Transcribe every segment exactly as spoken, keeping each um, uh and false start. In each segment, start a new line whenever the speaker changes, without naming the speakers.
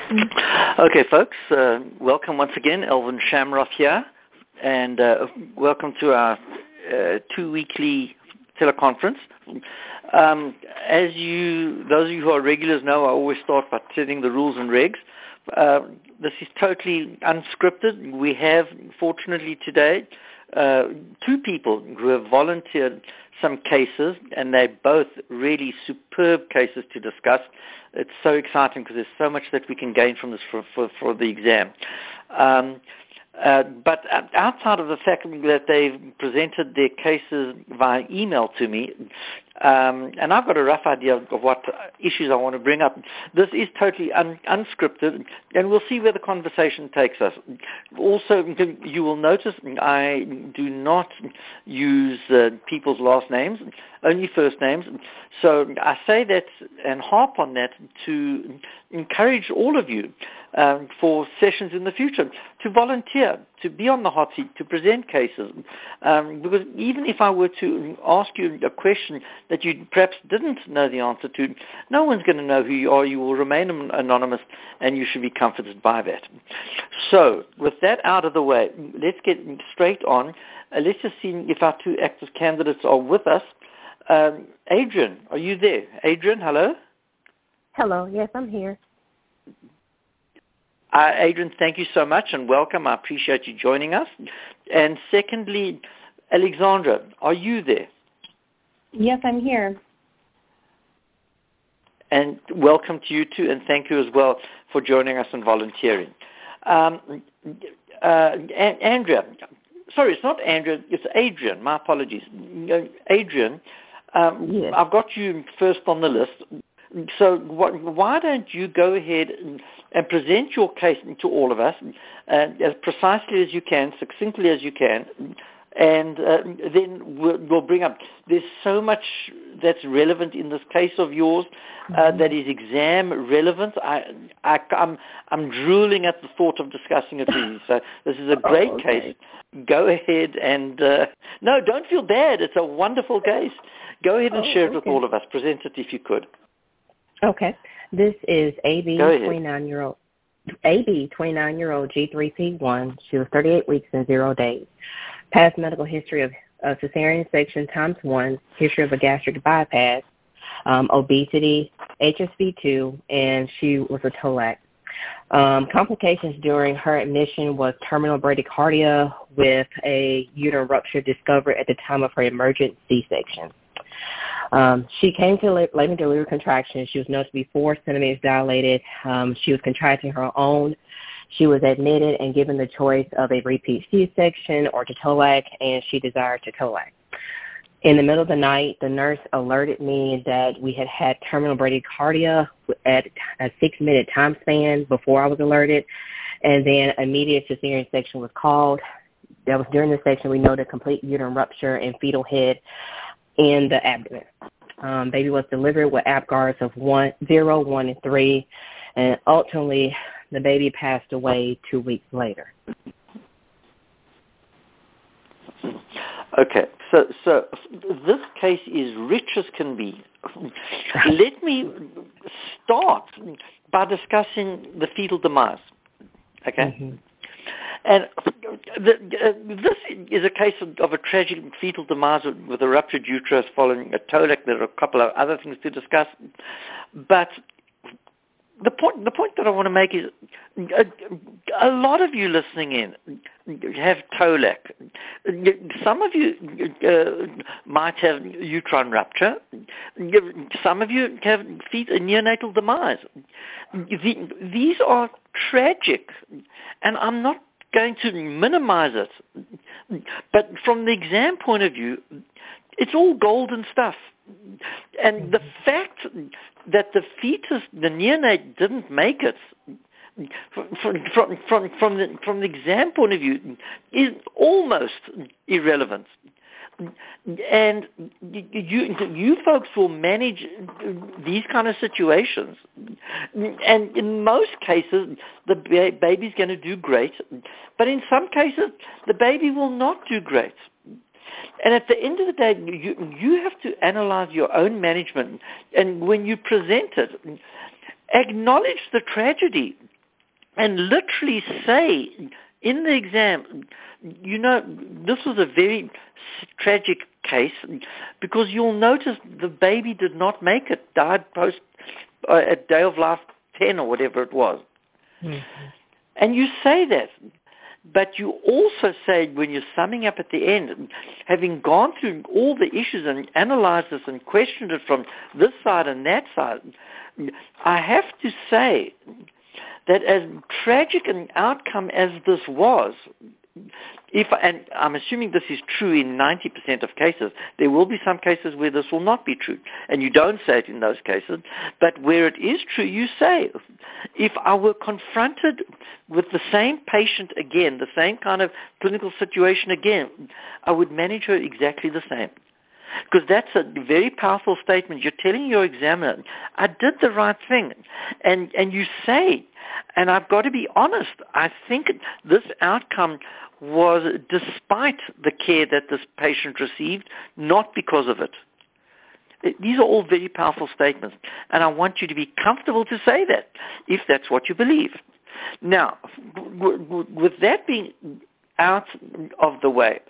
Okay, folks, uh, welcome once again. Elvin Shamrock here, and uh, welcome to our uh, two-weekly teleconference. Um, as you, those of you who are regulars know, I always start by setting the rules and regs. Uh, this is totally unscripted. We have, fortunately today, uh, two people who have volunteered some cases, and they're both really superb cases to discuss. It's so exciting because there's so much that we can gain from this for, for, for the exam. Um, uh, but outside of the fact that they've presented their cases via email to me, um, and I've got a rough idea of what issues I want to bring up, this is totally un- unscripted, and we'll see where the conversation takes us. Also, you will notice I do not use uh, people's last names, only first names. So I say that and harp on that to encourage all of you um, for sessions in the future to volunteer, to be on the hot seat, to present cases. Um, because even if I were to ask you a question that you perhaps didn't know the answer to, no one's going to know who you are. You will remain anonymous, and you should be comforted by that. So with that out of the way, let's get straight on. Uh, let's just see if our two active candidates are with us. Um, Adrian, are you there? Adrian, hello?
Hello, yes, I'm here.
Uh, Adrian, thank you so much and welcome. I appreciate you joining us. And secondly, Alexandra, are you there?
Yes, I'm here.
And welcome to you too, and thank you as well for joining us and volunteering. Um, uh, a- Andrea, sorry, it's not Andrea, it's Adrian, my apologies. Adrian, um,
yes.
I've got you first on the list. So wh- why don't you go ahead and, and present your case to all of us uh, as precisely as you can, succinctly as you can, and uh, then we'll, we'll bring up, there's so much that's relevant in this case of yours uh, mm-hmm. that is exam relevant. I, I, I'm, I'm drooling at the thought of discussing it with you. So this is a great
oh, okay.
case. Go ahead and, uh, no, don't feel bad. It's a wonderful case. Go ahead and
oh,
share it
okay.
with all of us. Present it if you could.
Okay. This is A B, twenty-nine-year-old. A B, twenty-nine-year-old G three P one. She was thirty-eight weeks and zero days. Past medical history of uh, cesarean section times one, history of a gastric bypass, um, obesity, H S V two, and she was a TOLAC. Um, complications during her admission was terminal bradycardia with a uterine rupture discovered at the time of her emergent C-section. Um, she came to late delivery contractions. She was known to be four centimeters dilated. Um, she was contracting her own. She was admitted and given the choice of a repeat C-section or to TOLAC, and she desired to TOLAC. In the middle of the night, the nurse alerted me that we had had terminal bradycardia at a six-minute time span before I was alerted, and then immediate cesarean section was called. That was during the section we noted complete uterine rupture and fetal head in the abdomen. Um, baby was delivered with Apgars of one, zero, one, and three, and ultimately the baby passed away two weeks later.
Okay, so so this case is rich as can be. Let me start by discussing the fetal demise. Okay.
Mm-hmm.
And the, uh, this is a case of, of a tragic fetal demise with a ruptured uterus following a TOLAC. There are a couple of other things to discuss. But the point, the point that I want to make is a, a lot of you listening in have TOLAC. Some of you uh, might have uterine rupture. Some of you have fetal neonatal demise. The, these are tragic. And I'm not going to minimize it. But from the exam point of view, it's all golden stuff. And the fact that the fetus, the neonate, didn't make it, from, from, from, from, the, from the exam point of view, is almost irrelevant. And you, you folks will manage these kind of situations. And in most cases, the baby's going to do great. But in some cases, the baby will not do great. And at the end of the day, you, you have to analyze your own management. And when you present it, acknowledge the tragedy. and literally say in the exam, you know, this was a very tragic case because you'll notice the baby did not make it, died post uh, at day of life ten or whatever it was. Mm-hmm. And you say that, but you also say when you're summing up at the end, having gone through all the issues and analyzed this and questioned it from this side and that side, I have to say that as tragic an outcome as this was, if, and I'm assuming this is true in ninety percent of cases, there will be some cases where this will not be true, and you don't say it in those cases, but where it is true, you say, if I were confronted with the same patient again, the same kind of clinical situation again, I would manage her exactly the same. Because that's a very powerful statement. You're telling your examiner, I did the right thing. And and you say, and I've got to be honest, I think this outcome was despite the care that this patient received, not because of it. These are all very powerful statements. And I want you to be comfortable to say that, if that's what you believe. Now, with that being out of the way,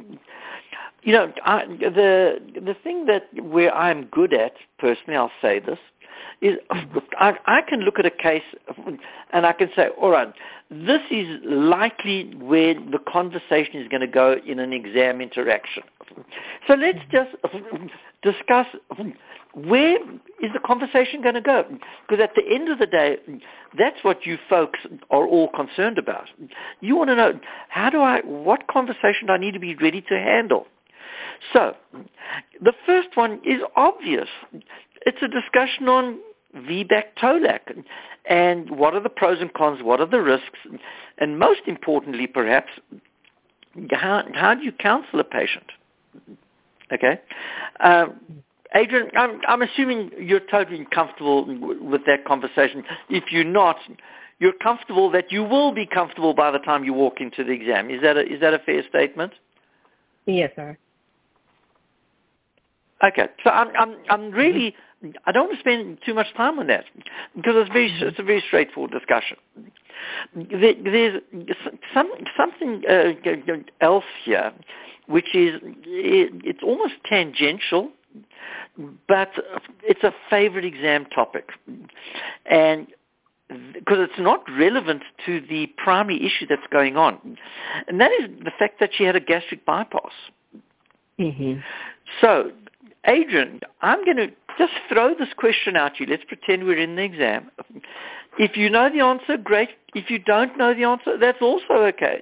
you know, I, the the thing that where I'm good at, personally, I'll say this, is I, I can look at a case and I can say, all right, this is likely where the conversation is going to go in an exam interaction. So let's just discuss where is the conversation going to go? Because at the end of the day, that's what you folks are all concerned about. You want to know, how do I, what conversation do I need to be ready to handle? So, the first one is obvious. It's a discussion on V BAC Tolac and what are the pros and cons, what are the risks, and most importantly, perhaps, how, how do you counsel a patient? Okay? Um, Adrian, I'm, I'm assuming you're totally comfortable w- with that conversation. If you're not, you're comfortable that you will be comfortable by the time you walk into the exam. Is that a, is that a fair statement?
Yes, sir.
Okay, so I'm, I'm, I'm really, I don't want to spend too much time on that because it's very, it's a very straightforward discussion. There, there's some something uh, else here, which is it's almost tangential, but it's a favorite exam topic, and because it's not relevant to the primary issue that's going on, and that is the fact that she had a gastric bypass.
Mm-hmm.
So, Adrian, I'm going to just throw this question out to you. Let's pretend we're in the exam. If you know the answer, great. If you don't know the answer, that's also okay.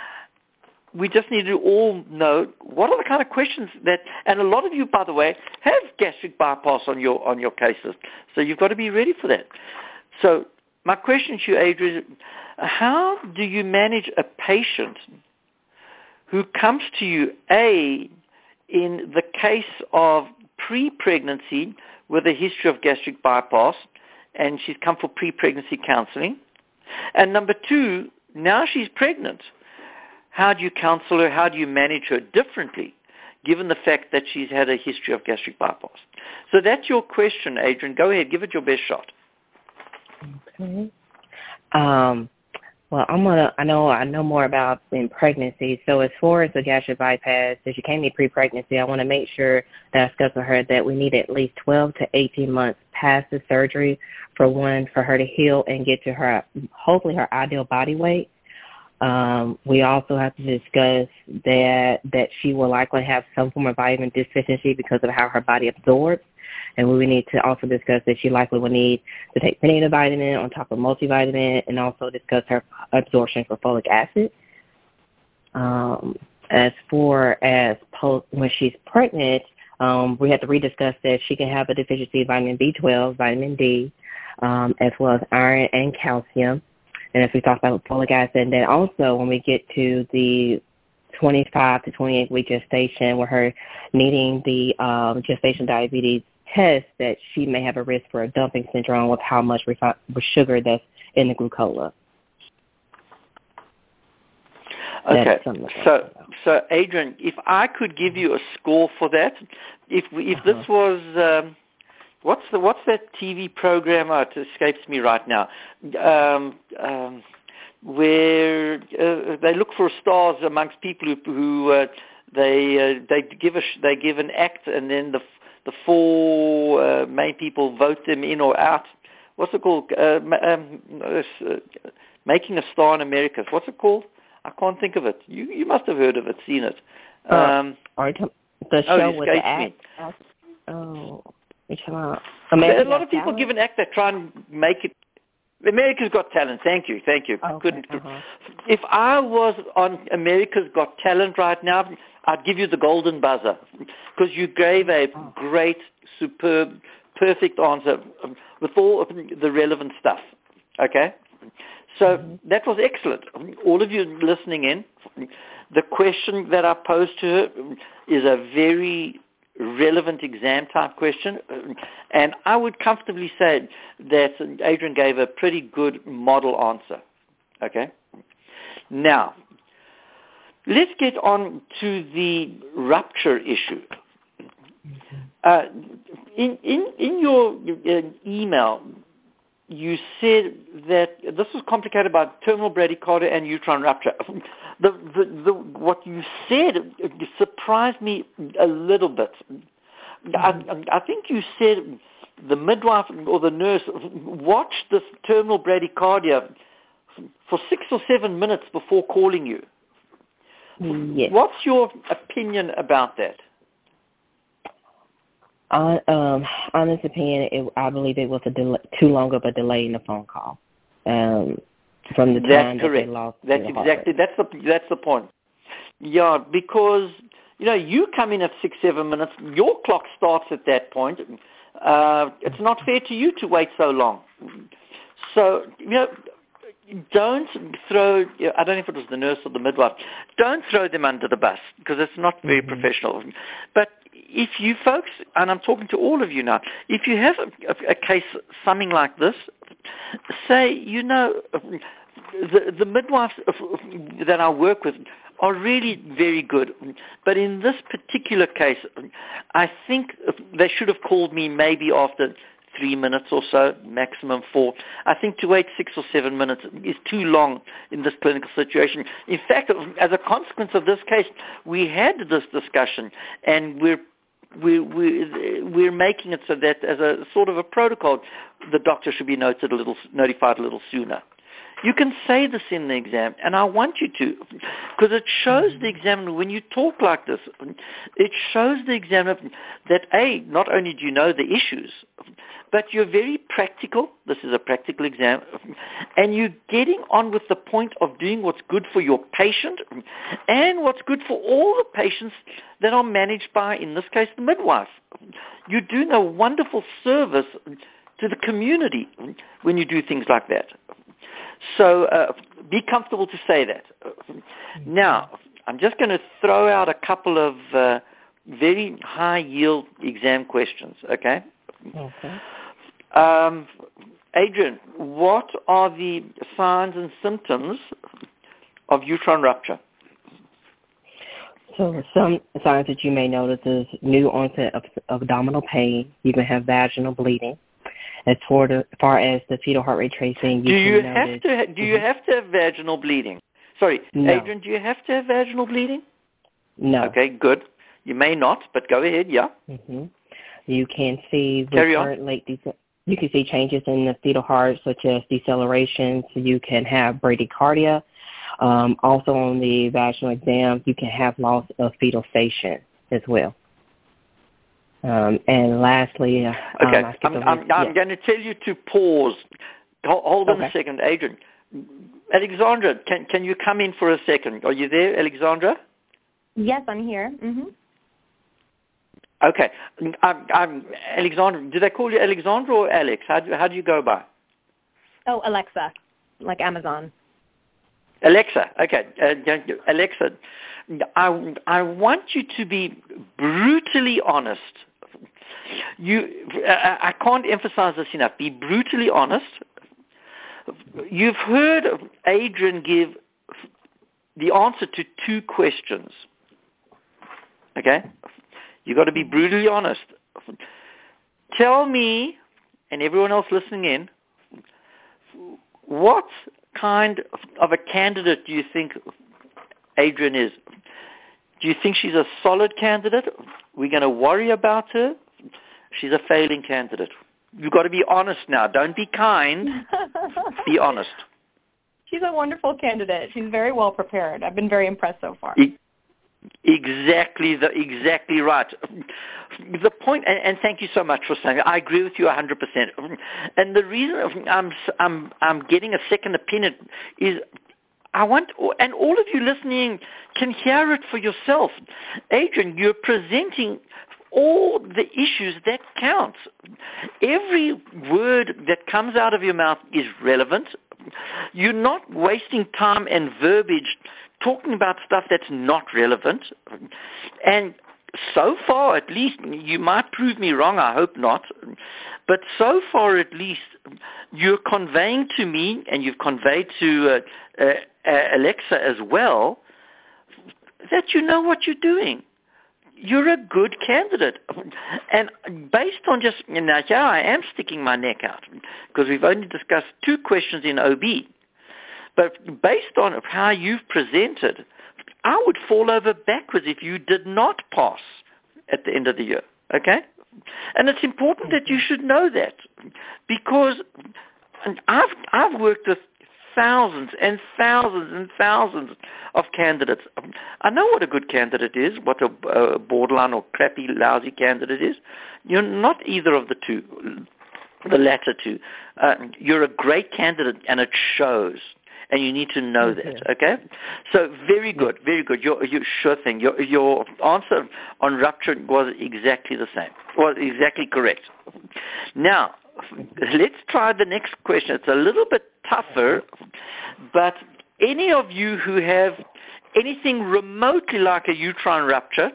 We just need to all know what are the kind of questions that, and a lot of you, by the way, have gastric bypass on your on your cases. So you've got to be ready for that. So my question to you, Adrian, is how do you manage a patient who comes to you, A, in the case of pre-pregnancy with a history of gastric bypass, and she's come for pre-pregnancy counseling, and number two, now she's pregnant. How do you counsel her? How do you manage her differently, given the fact that she's had a history of gastric bypass? So that's your question, Adrian. Go ahead. Give it your best shot.
Okay. Um, well, I'm gonna. I know. I know more about in pregnancy. So as far as the gastric bypass, if she came to pre-pregnancy, I want to make sure that I discuss with her that we need at least twelve to eighteen months past the surgery for one for her to heal and get to her, hopefully her ideal body weight. Um, we also have to discuss that that she will likely have some form of vitamin deficiency because of how her body absorbs. And we need to also discuss that she likely will need to take prenatal vitamin on top of multivitamin, and also discuss her absorption for folic acid. Um, as far as post, when she's pregnant, um, we have to rediscuss that she can have a deficiency of vitamin B twelve, vitamin D, um, as well as iron and calcium. And as we talked about folic acid, and then also when we get to the twenty-five to twenty-eight week gestation, where her needing the um, gestation diabetes test, that she may have a risk for a dumping syndrome with how much refi- sugar that's in the glucola.
Okay, so so Adrian, if I could give you a score for that, if we, if
uh-huh.
this was um, what's the what's that T V program? Oh, it escapes me right now. Um, um, where uh, they look for stars amongst people who, who uh, they uh, they give a they give an act, and then the the four uh, main people vote them in or out. What's it called? Uh, um, uh, Making a Star in America. What's it called? I can't think of it. You you must have heard of it, seen it. Um,
uh, the show
oh, it
with the
act.
act. Oh, it's about
a lot of people give an act that try and make it. America's Got Talent. Thank you, thank you.
Okay,
Couldn't.
uh-huh.
If I was on America's Got Talent right now, I'd give you the golden buzzer because you gave a
oh.
great, superb, perfect answer with all of the relevant stuff. Okay, so mm-hmm. that was excellent. All of you listening in, the question that I posed to her is a very relevant exam type question, and I would comfortably say that Adrian gave a pretty good model answer. Okay, now let's get on to the rupture issue. Uh, in in in your uh, email, you said that this was complicated by terminal bradycardia and uterine rupture. The, the, the, what you said surprised me a little bit. Mm-hmm. I, I think you said the midwife or the nurse watched this terminal bradycardia for six or seven minutes before calling you.
Yes.
What's your opinion about that?
Uh, um, honest opinion, it, I believe it was a delay, too long of a delay in the phone call. Um, from the time
that's correct.
that they lost
That's
the
exactly that's the that's the point. Yeah, because you know you come in at six seven minutes, your clock starts at that point. Uh, it's not fair to you to wait so long. So you know, don't throw. I don't know if it was the nurse or the midwife. Don't throw them under the bus because it's not very mm-hmm. professional. But if you folks, and I'm talking to all of you now, if you have a, a, a case something like this, say, you know, the, the midwives that I work with are really very good. But in this particular case, I think they should have called me maybe after three minutes or so, maximum four. I think to wait six or seven minutes is too long in this clinical situation. In fact, as a consequence of this case, we had this discussion, and we're We're, we're, we're making it so that as a sort of a protocol, the doctor should be noted a little, notified a little sooner. You can say this in the exam, and I want you to, because it shows the examiner, when you talk like this, it shows the examiner that, A, not only do you know the issues, but you're very practical. This is a practical exam. And you're getting on with the point of doing what's good for your patient and what's good for all the patients that are managed by, in this case, the midwife. You're doing a wonderful service to the community when you do things like that. So uh, be comfortable to say that. Now, I'm just going to throw out a couple of uh, very high-yield exam questions, okay?
Okay.
Um, Adrian, what are the signs and symptoms of uterine rupture?
So some signs that you may notice is new onset of, of abdominal pain. You can have vaginal bleeding. As far, to, far as the fetal heart rate tracing, you
do you
can
have
notice,
to ha- do you
mm-hmm.
have to have vaginal bleeding? Sorry,
no.
Adrian, do you have to have vaginal bleeding?
No.
Okay, good. You may not, but go ahead. Yeah.
Mm-hmm. You can see
Carry
recurrent
on.
late de- you can see changes in the fetal heart, such as deceleration. So you can have bradycardia. Um, also on the vaginal exam, you can have loss of fetal station as well. Um, and lastly, uh,
okay,
um,
I'm, I'm, I'm
yeah.
going to tell you to pause. Hold on
okay.
a second, Adrian. Alexandra, can can you come in for a second? Are you there, Alexandra?
Yes, I'm here. Mm-hmm.
Okay, I'm, I'm Alexandra. Do they call you Alexandra or Alex? How do, how do you go by?
Oh, Alexa, like Amazon.
Alexa, okay. Uh, Alexa, I, I want you to be brutally honest. You, I, I can't emphasize this enough. Be brutally honest. You've heard Adrian give the answer to two questions. Okay? You've got to be brutally honest. tell me, and everyone else listening in, what kind of a candidate do you think Adrian is? Do you think she's a solid candidate? We're going to worry about her? She's a failing candidate. You've got to be honest now. Don't be kind. Be honest.
She's a wonderful candidate. She's very well prepared. I've been very impressed so far.
E- exactly, the, exactly right. The point, and, and thank you so much for saying it. I agree with you one hundred percent. And the reason I'm, I'm, I'm getting a second opinion is I want, and all of you listening can hear it for yourself. Adrian, you're presenting all the issues that count. Every word that comes out of your mouth is relevant. You're not wasting time and verbiage talking about stuff that's not relevant. And so far, at least, you might prove me wrong, I hope not, but so far at least, you're conveying to me, and you've conveyed to uh, uh, Alexa as well, that you know what you're doing. You're a good candidate. And based on just, now here I am sticking my neck out, because we've only discussed two questions in O B. But based on how you've presented, I would fall over backwards if you did not pass at the end of the year, okay? And it's important that you should know that, because I've, I've worked with thousands and thousands and thousands of candidates. I know what a good candidate is, what a, a borderline or crappy, lousy candidate is. You're not either of the two, the latter two. Uh, you're a great candidate, and it shows. And you need to know
okay.
that, okay? So very good, very good. Your, your sure thing. Your your answer on rupture was exactly the same. Was exactly correct. Now, let's try the next question. It's a little bit tougher, but any of you who have anything remotely like a uterine rupture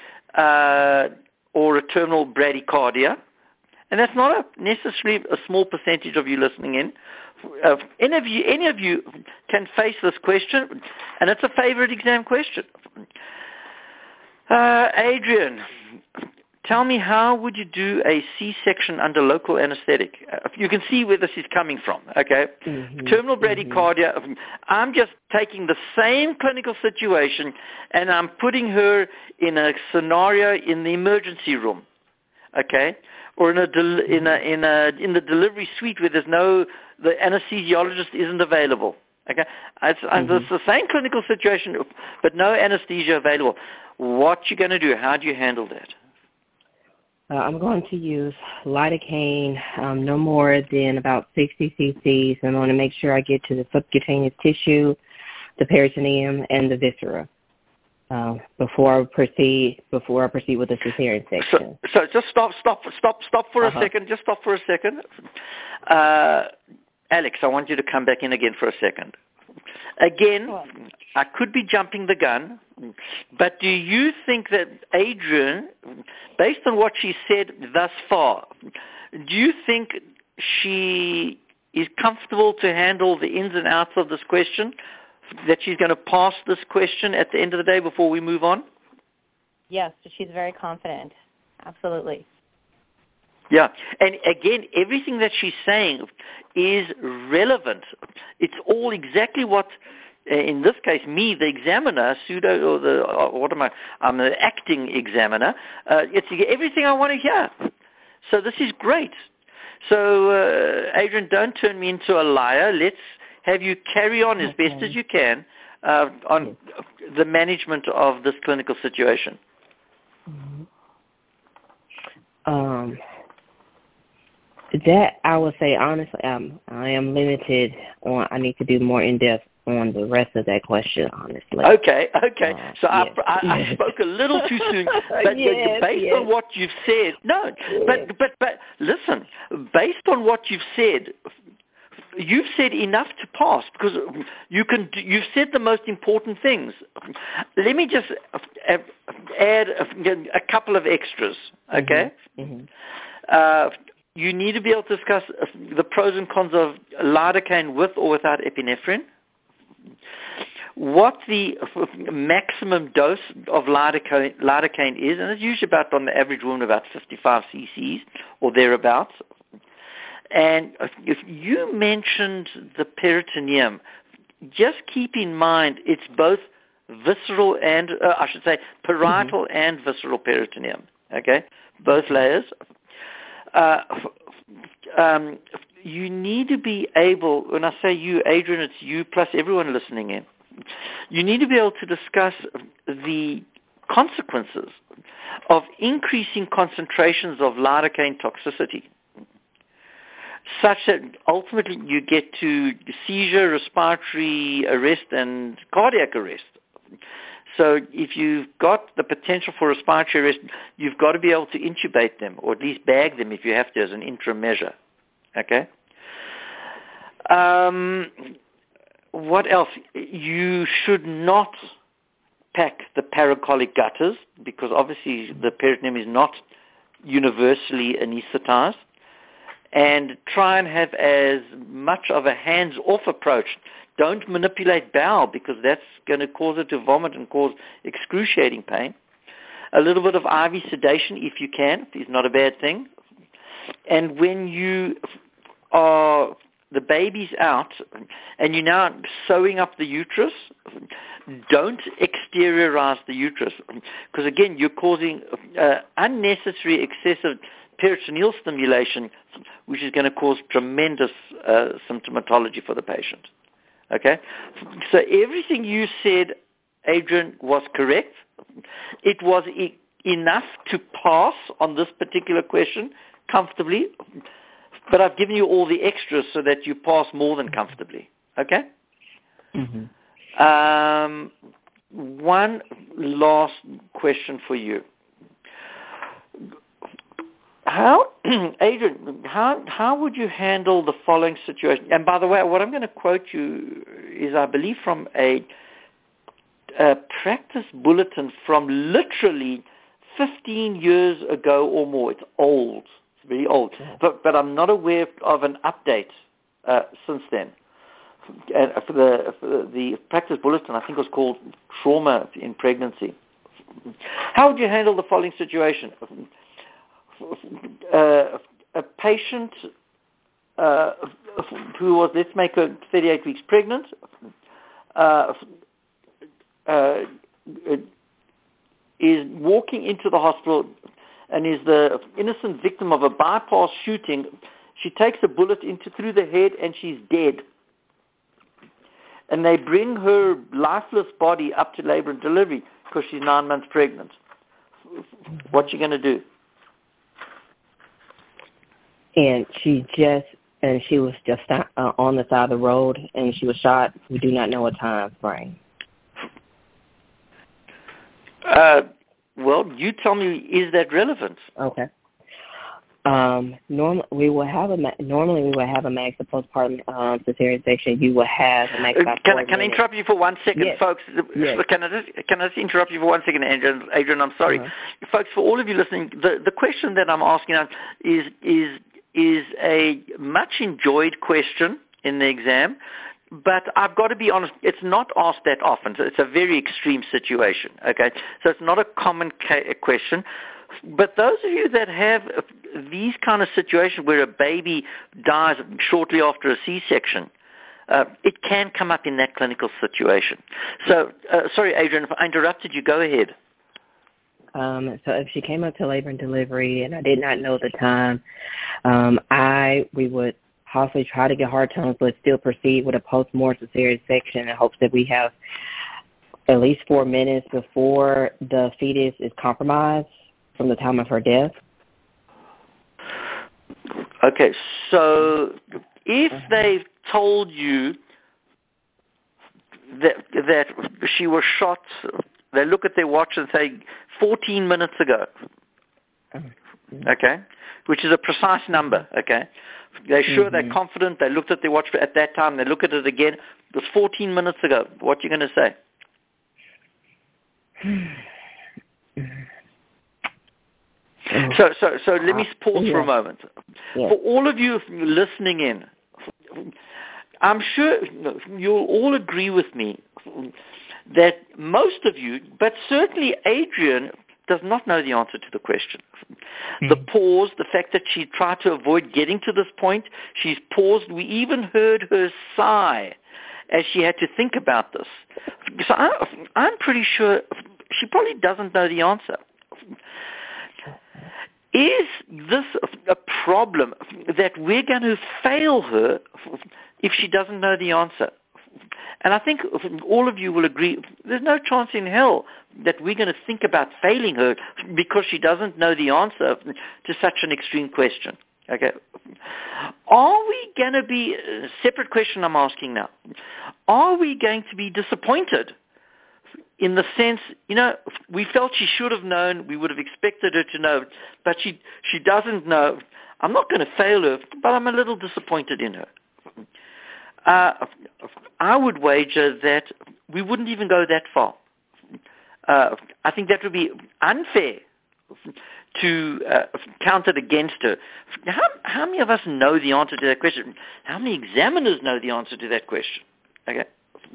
uh, or a terminal bradycardia, and that's not a, necessarily a small percentage of you listening in, Uh, any of you, any of you can face this question, and it's a favorite exam question. Uh, Adrian, tell me, how would you do a C-section under local anesthetic? Uh, you can see where this is coming from, okay? Mm-hmm. Terminal bradycardia, mm-hmm. I'm just taking the same clinical situation, and I'm putting her in a scenario in the emergency room, okay? Or in a, del- in a in a in the delivery suite where there's no, the anesthesiologist isn't available. Okay, it's, mm-hmm. it's the same clinical situation, but no anesthesia available. What you going to do? How do you handle that?
Uh, I'm going to use lidocaine, um, no more than about sixty cc's. I'm going to make sure I get to the subcutaneous tissue, the peritoneum, and the viscera. Uh, before I proceed, before I proceed with the cesarean section.
So, so just stop, stop, stop, stop for uh-huh. a second. Just stop for a second. Uh, Alex, I want you to come back in again for a second. Again, I could be jumping the gun, but do you think that Adrian, based on what she said thus far, do you think she is comfortable to handle the ins and outs of this question? That she's going to pass this question at the end of the day before we move on?
Yes, she's very confident. Absolutely.
Yeah. And again, everything that she's saying is relevant. It's all exactly what, uh, in this case, me, the examiner, pseudo, or the, or what am I, I'm the acting examiner, uh, it's everything I want to hear. So this is great. So, uh, Adrian, don't turn me into a liar. Let's have you carry on as okay. best as you can uh, on the management of this clinical situation.
Mm-hmm. Um, that I would say honestly, um, I am limited on. I need to do more in depth on the rest of that question. Honestly.
Okay. Okay. Uh, so
yes.
I, I, I spoke a little too soon, but
yes,
based
yes.
on what you've said, no.
Yes.
But but but listen, based on what you've said. You've said enough to pass because you can. You've said the most important things. Let me just add a couple of extras. Okay. Mm-hmm. Uh, you need to be able to discuss the pros and cons of lidocaine with or without epinephrine. what the maximum dose of lidocaine, lidocaine is, and it's usually about, on the average woman, about fifty-five cc's or thereabouts. And if you mentioned the peritoneum, just keep in mind it's both visceral and, uh, I should say, parietal mm-hmm. and visceral peritoneum, okay? Both layers. Uh, um, you need to be able, when I say you, Adrian, it's you plus everyone listening in, you need to be able to discuss the consequences of increasing concentrations of lidocaine toxicity, such that ultimately you get to seizure, respiratory arrest, and cardiac arrest. So if you've got the potential for respiratory arrest, you've got to be able to intubate them, or at least bag them if you have to as an interim measure. Okay? Um, what else? You should not pack the paracolic gutters, because obviously the peritoneum is not universally anesthetized. And try and have as much of a hands-off approach. Don't manipulate bowel, because that's going to cause it to vomit and cause excruciating pain. A little bit of I V sedation, if you can, is not a bad thing. And when you are, the baby's out and you're now sewing up the uterus, don't exteriorize the uterus, because again, you're causing uh, unnecessary excessive peritoneal stimulation, which is going to cause tremendous uh, symptomatology for the patient. Okay? So everything you said, Adrian, was correct. It was e- enough to pass on this particular question comfortably, but I've given you all the extras so that you pass more than comfortably. Okay? Mm-hmm. Um, one last question for you. How, Adrian, how how would you handle the following situation? And by the way, what I'm going to quote you is, I believe, from a, a practice bulletin from literally fifteen years ago or more. It's old. It's very old. Yeah. But, but I'm not aware of an update uh, since then. And for the, for the, the practice bulletin, I think it was called Trauma in Pregnancy. How would you handle the following situation? Uh, a patient uh, who was, let's make her thirty-eight weeks pregnant, uh, uh, is walking into the hospital and is the innocent victim of a bypass shooting. She takes a bullet into through the head and she's dead. And they bring her lifeless body up to labor and delivery because she's nine months pregnant. What's she going to do?
And she just, and she was just uh, on the side of the road, and she was shot. We do not know a time frame.
Uh, well, you tell me, is that relevant?
Okay. Um, norm, we will have a normally we will have a max of postpartum um, cesarean section. You will have a max.
Uh, can I can I interrupt you for one second,
yes.
folks?
Yes.
Can I just can I just interrupt you for one second, Adrian? Adrian, I'm sorry, uh-huh. Folks. For all of you listening, the the question that I'm asking is is is a much enjoyed question in the exam, but I've got to be honest, it's not asked that often. So it's a very extreme situation, okay? So it's not a common ca- question. But those of you that have these kind of situations where a baby dies shortly after a C-section, uh, it can come up in that clinical situation. So, uh, sorry, Adrian, if I interrupted you, go ahead.
Um, so if she came up to labor and delivery and I did not know the time, um, I we would possibly try to get hard tones, but still proceed with a post-mortem cesarean section in hopes that we have at least four minutes before the fetus is compromised from the time of her death.
Okay, so if uh-huh. they've told you that that she was shot, they look at their watch and say fourteen minutes ago, okay, which is a precise number, okay. They're sure, mm-hmm. they're confident, they looked at their watch at that time, they look at it again, it was fourteen minutes ago. What are you going to say? So, so, so let me pause yeah. for a moment. Yeah. For all of you listening in, I'm sure you'll all agree with me that most of you, but certainly Adrian, does not know the answer to the question. Mm-hmm. The pause, the fact that she tried to avoid getting to this point, she's paused. We even heard her sigh as she had to think about this. So I, I'm pretty sure she probably doesn't know the answer. Is this a problem that we're going to fail her if she doesn't know the answer? And I think all of you will agree, there's no chance in hell that we're going to think about failing her because she doesn't know the answer to such an extreme question. Okay. Are we going to be, a separate question I'm asking now, are we going to be disappointed in the sense, you know, we felt she should have known, we would have expected her to know, but she, she doesn't know. I'm not going to fail her, but I'm a little disappointed in her. Uh, I would wager that we wouldn't even go that far. Uh, I think that would be unfair to uh, count it against her. How, how many of us know the answer to that question? How many examiners know the answer to that question? Okay,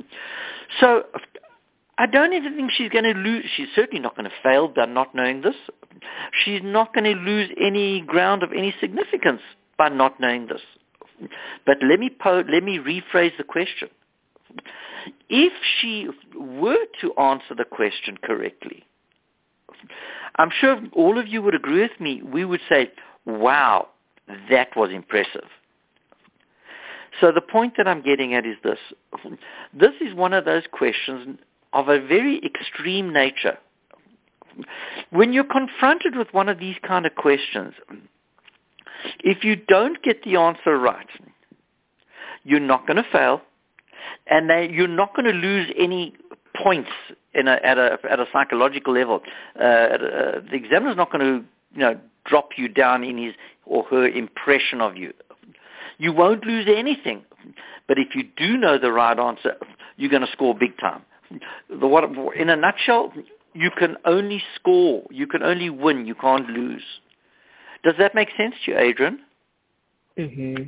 so I don't even think she's going to lose. She's certainly not going to fail by not knowing this. She's not going to lose any ground of any significance by not knowing this. But let me po- let me rephrase the question. If she were to answer the question correctly, I'm sure all of you would agree with me. We would say, wow, that was impressive. So the point that I'm getting at is this. This is one of those questions of a very extreme nature. When you're confronted with one of these kind of questions, if you don't get the answer right, you're not going to fail, and they, you're not going to lose any points in a, at a at a psychological level. Uh, uh, the examiner's not going to, you know, drop you down in his or her impression of you. You won't lose anything, but if you do know the right answer, you're going to score big time. The, what, in a nutshell, you can only score, you can only win, you can't lose. Does that make sense to you, Adrian?
Mhm.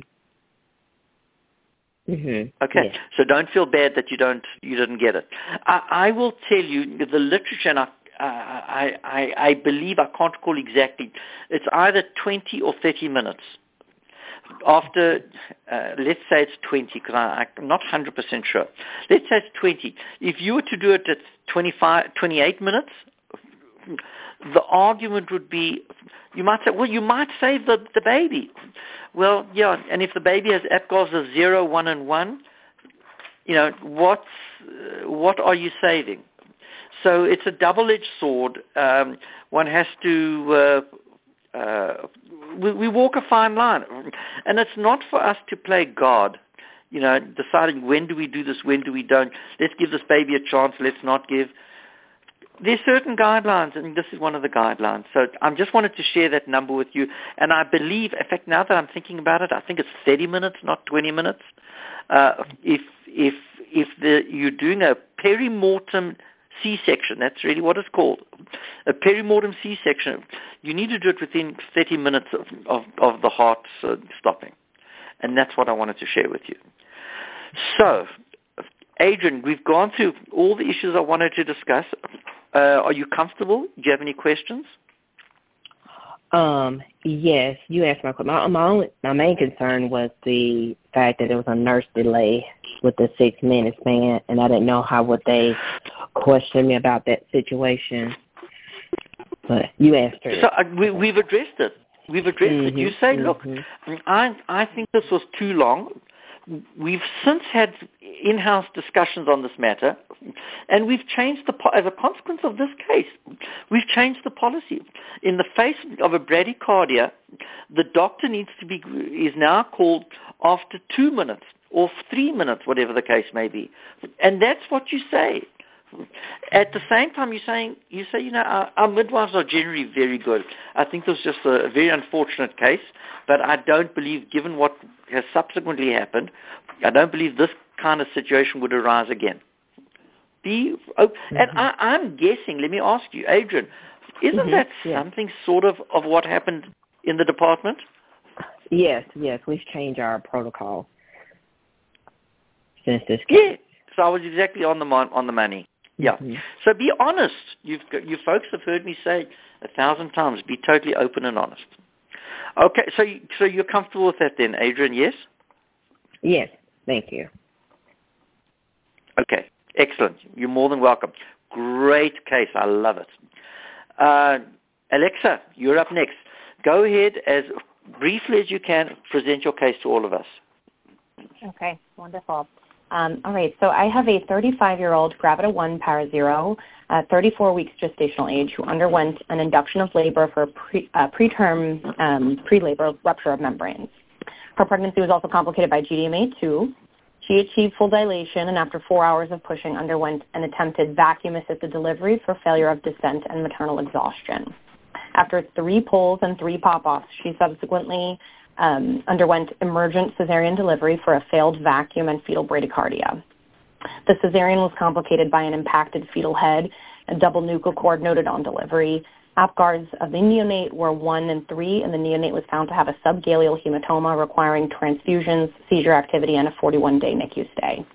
Mhm.
Okay,
yeah.
So don't feel bad that you don't you didn't get it. I, I will tell you the literature, and I, I I I believe I can't recall exactly. It's either twenty or thirty minutes. After, uh, let's say it's twenty, because I'm not one hundred percent sure. Let's say it's twenty. If you were to do it at twenty-five, twenty-eight minutes, the argument would be, you might say, well, you might save the, the baby. Well, yeah, and if the baby has Apgars of zero, one, and one, you know, what's, uh, what are you saving? So it's a double-edged sword. Um, one has to, uh, uh, we, we walk a fine line. And it's not for us to play God, you know, deciding when do we do this, when do we don't. Let's give this baby a chance, let's not give. There's certain guidelines, and this is one of the guidelines. So I just wanted to share that number with you. And I believe, in fact, now that I'm thinking about it, I think it's thirty minutes, not twenty minutes. Uh, if if if the, you're doing a perimortem C-section, that's really what it's called, a perimortem C-section, you need to do it within thirty minutes of, of, of the heart uh, stopping. And that's what I wanted to share with you. So, Adrian, we've gone through all the issues I wanted to discuss. Uh, are you comfortable? Do you have any questions?
Um, yes, you asked my my my, only, my main concern was the fact that there was a nurse delay with the six minutes span, and I didn't know how would they question me about that situation. But you asked her.
So uh, we, we've addressed it. We've addressed
mm-hmm,
it. You say,
mm-hmm.
look, I I think this was too long. We've since had in-house discussions on this matter, and we've changed the, as a consequence of this case, we've changed the policy. In the face of a bradycardia, the doctor needs to be, is now called after two minutes or three minutes, whatever the case may be. And that's what you say. At the same time, you're saying, you say, you know, our, our midwives are generally very good. I think this was just a, a very unfortunate case, but I don't believe, given what has subsequently happened, I don't believe this kind of situation would arise again. Be, oh, mm-hmm. And I, I'm guessing, let me ask you, Adrian, isn't
mm-hmm.
that
yeah.
something sort of of what happened in the department?
Yes, yes, we've changed our protocol since this case.
Yeah. So I was exactly on the mon- on the money. Yeah. Mm-hmm. So be honest. You've you folks have heard me say a thousand times. Be totally open and honest. Okay. So you, so you're comfortable with that then, Adrian? Yes.
Yes. Thank you.
Okay. Excellent. You're more than welcome. Great case. I love it. Uh, Alexa, you're up next. Go ahead as briefly as you can. Present your case to all of us.
Okay. Wonderful. Um, all right, so I have a thirty-five-year-old Gravida one para zero, uh, thirty-four weeks gestational age, who underwent an induction of labor for pre, uh, preterm um, pre-labor rupture of membranes. Her pregnancy was also complicated by G D M A two. She achieved full dilation and after four hours of pushing underwent an attempted vacuum-assisted delivery for failure of descent and maternal exhaustion. After three pulls and three pop-offs, she subsequently Um, underwent emergent cesarean delivery for a failed vacuum and fetal bradycardia. The cesarean was complicated by an impacted fetal head and double nuchal cord noted on delivery. APGARs of the neonate were one and three, and the neonate was found to have a subgaleal hematoma requiring transfusions, seizure activity, and a forty-one day N I C U stay.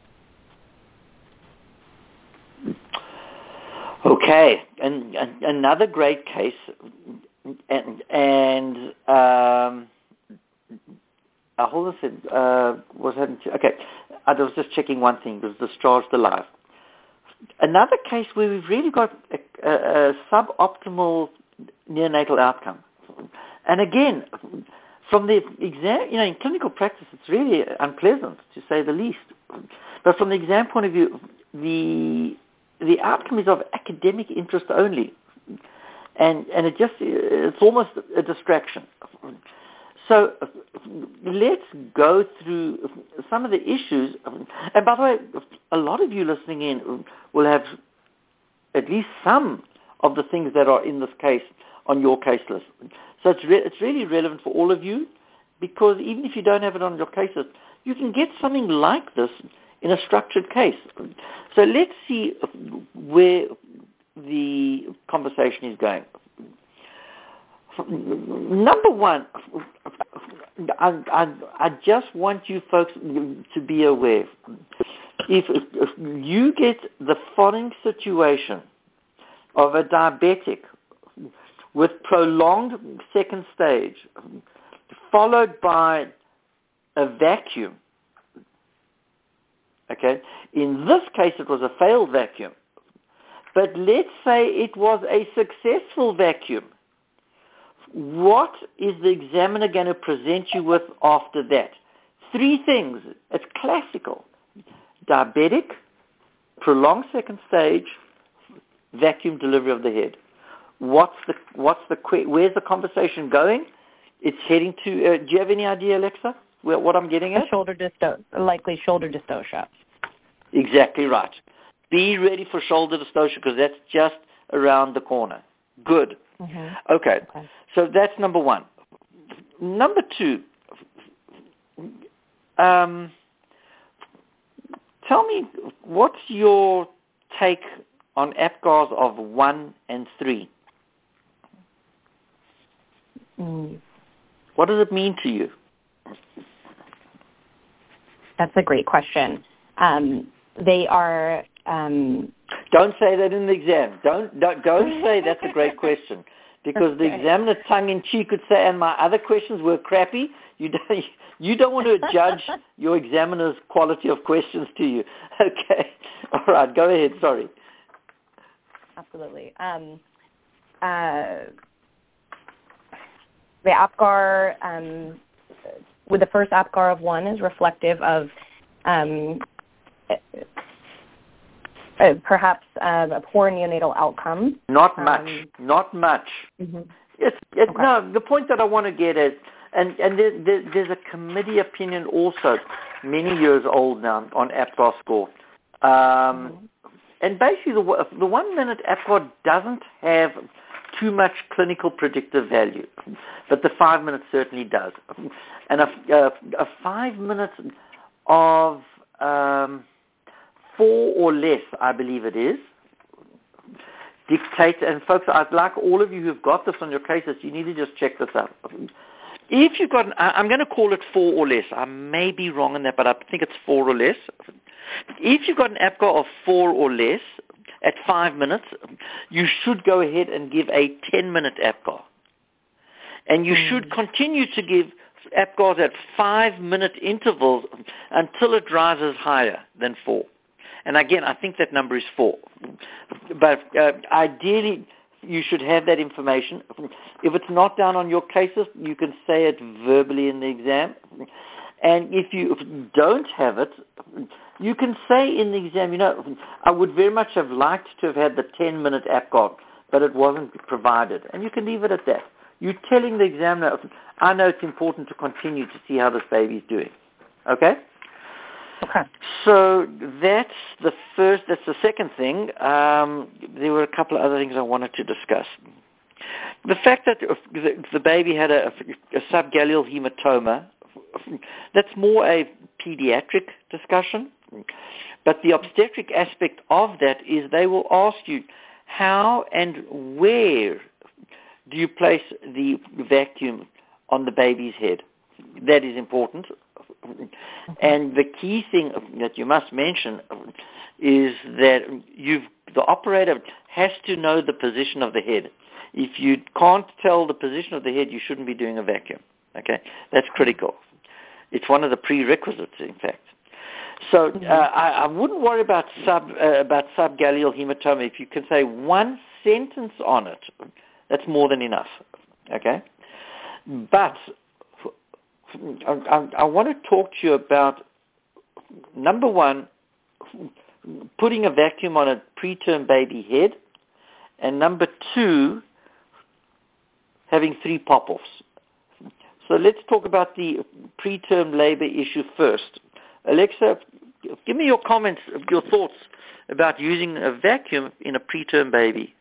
Okay, and, and another great case, and, and um, Uh, hold on a second. Uh, was that, okay, I was just checking one thing. It was discharged alive. Another case where we've really got a, a, a suboptimal neonatal outcome. And again, from the exam, you know, in clinical practice, it's really unpleasant, to say the least. But from the exam point of view, the the outcome is of academic interest only. And, and it just, it's almost a distraction. So let's go through some of the issues. And by the way, a lot of you listening in will have at least some of the things that are in this case on your case list. So it's, re- it's really relevant for all of you, because even if you don't have it on your case list, you can get something like this in a structured case. So let's see where the conversation is going. Number one, I, I, I just want you folks to be aware. If, if you get the following situation of a diabetic with prolonged second stage, followed by a vacuum, okay, in this case it was a failed vacuum, but let's say it was a successful vacuum. What is the examiner going to present you with after that? Three things. It's classical. Diabetic, prolonged second stage, vacuum delivery of the head. What's the, what's the, where's the conversation going? It's heading to, uh, do you have any idea, Alexa, where, what I'm getting at?
A shoulder dysto- likely shoulder dystocia.
Exactly right. Be ready for shoulder dystocia, because that's just around the corner. Good. Mm-hmm. Okay. okay, so that's number one. Number two, um, tell me, what's your take on APGARs of one and three? Mm. What does it mean to you?
That's a great question. Um, they are... Um,
Don't say that in the exam. Don't don't, don't say that's a great question, because the examiner, tongue-in-cheek, could say, and my other questions were crappy. You don't, you don't want to judge your examiner's quality of questions to you. Okay. All right. Go ahead. Sorry.
Absolutely. Um, uh, the APGAR, um, with the first APGAR of one, is reflective of um, Uh, perhaps uh, a poor neonatal outcome.
Not much. Um, Not much. Mm-hmm. It's, it's, okay. No, the point that I want to get is, and, and there, there, there's a committee opinion also, many years old now, on APGAR score. Um, mm-hmm. And basically, the, the one-minute APGAR doesn't have too much clinical predictive value, but the five minutes certainly does. And a, a, a five minutes of... Um, Four or less, I believe it is, dictates, and folks, I'd like all of you who've got this on your cases, you need to just check this out. if you've got, an, I'm going to call it four or less. I may be wrong on that, but I think it's four or less. If you've got an APGAR of four or less at five minutes, you should go ahead and give a ten-minute APGAR. And you mm. should continue to give APGARs at five-minute intervals until it rises higher than four. And again, I think that number is four. But uh, ideally, you should have that information. If it's not down on your cases, you can say it verbally in the exam. And if you, if you don't have it, you can say in the exam, you know, I would very much have liked to have had the ten-minute APGAR, but it wasn't provided. And you can leave it at that. You're telling the examiner, I know it's important to continue to see how this baby's doing. Okay?
Okay.
So that's the first, that's the second thing. Um, there were a couple of other things I wanted to discuss. The fact that the, the baby had a, a subgaleal hematoma, that's more a pediatric discussion. But the obstetric aspect of that is they will ask you how and where do you place the vacuum on the baby's head. That is important. And the key thing that you must mention is that you've, the operator has to know the position of the head. If you can't tell the position of the head, you shouldn't be doing a vacuum. Okay? That's critical. It's one of the prerequisites, in fact. So uh, I, I wouldn't worry about sub uh, about subgaleal hematoma. If you can say one sentence on it, that's more than enough. Okay? But I, I, I want to talk to you about, number one, putting a vacuum on a preterm baby head, and number two, having three pop-offs. So let's talk about the preterm labor issue first. Alexa, give me your comments, your thoughts about using a vacuum in a preterm baby.